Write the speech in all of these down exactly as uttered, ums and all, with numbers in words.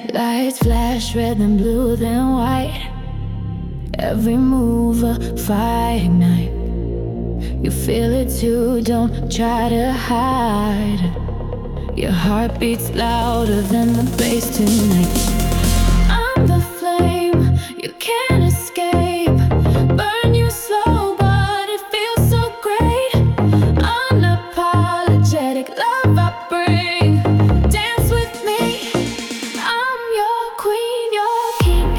Lights flash red, then blue, then white. Every move a fire ignite. You feel it too, don't try to hide. Your heart beats louder than the bass tonight. I'm the flame you can't escape. Burn you slow, but it feels so great. Unapologetic love I bring. Dance with me. I'm your queen, your king.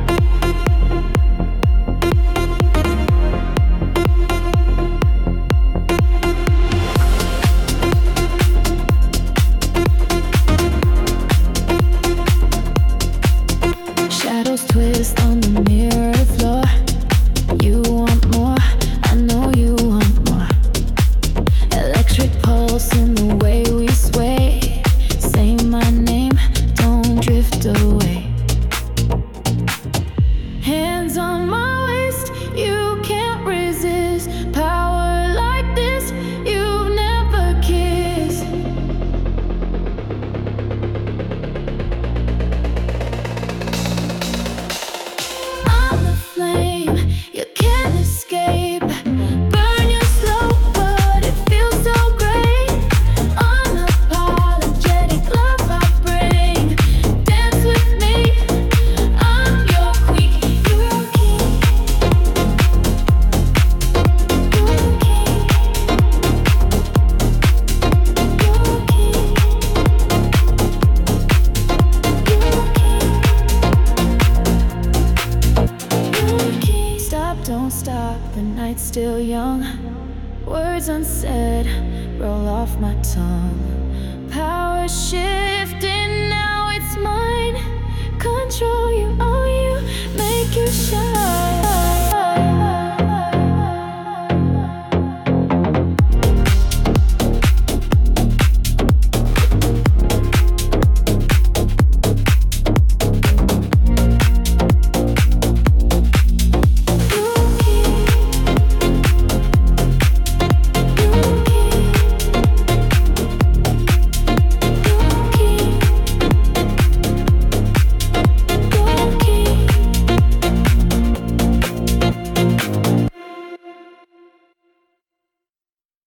Shadows twist on the mirror floor. You want more, I know you want more. Electric pulse in the way we sway. Say my name, don't drift away. Hands on my waist, you can't resist. Power like this, you've never kissed. I'm the flame you can't escape. Burn you slow, but it feels so great. Unapologetic love I bring. Dance with me. I'm your queen, your king. Your king. Your king. Your king. Stop, don't stop, the night's still young. Words unsaid roll off my tongue. Power shift.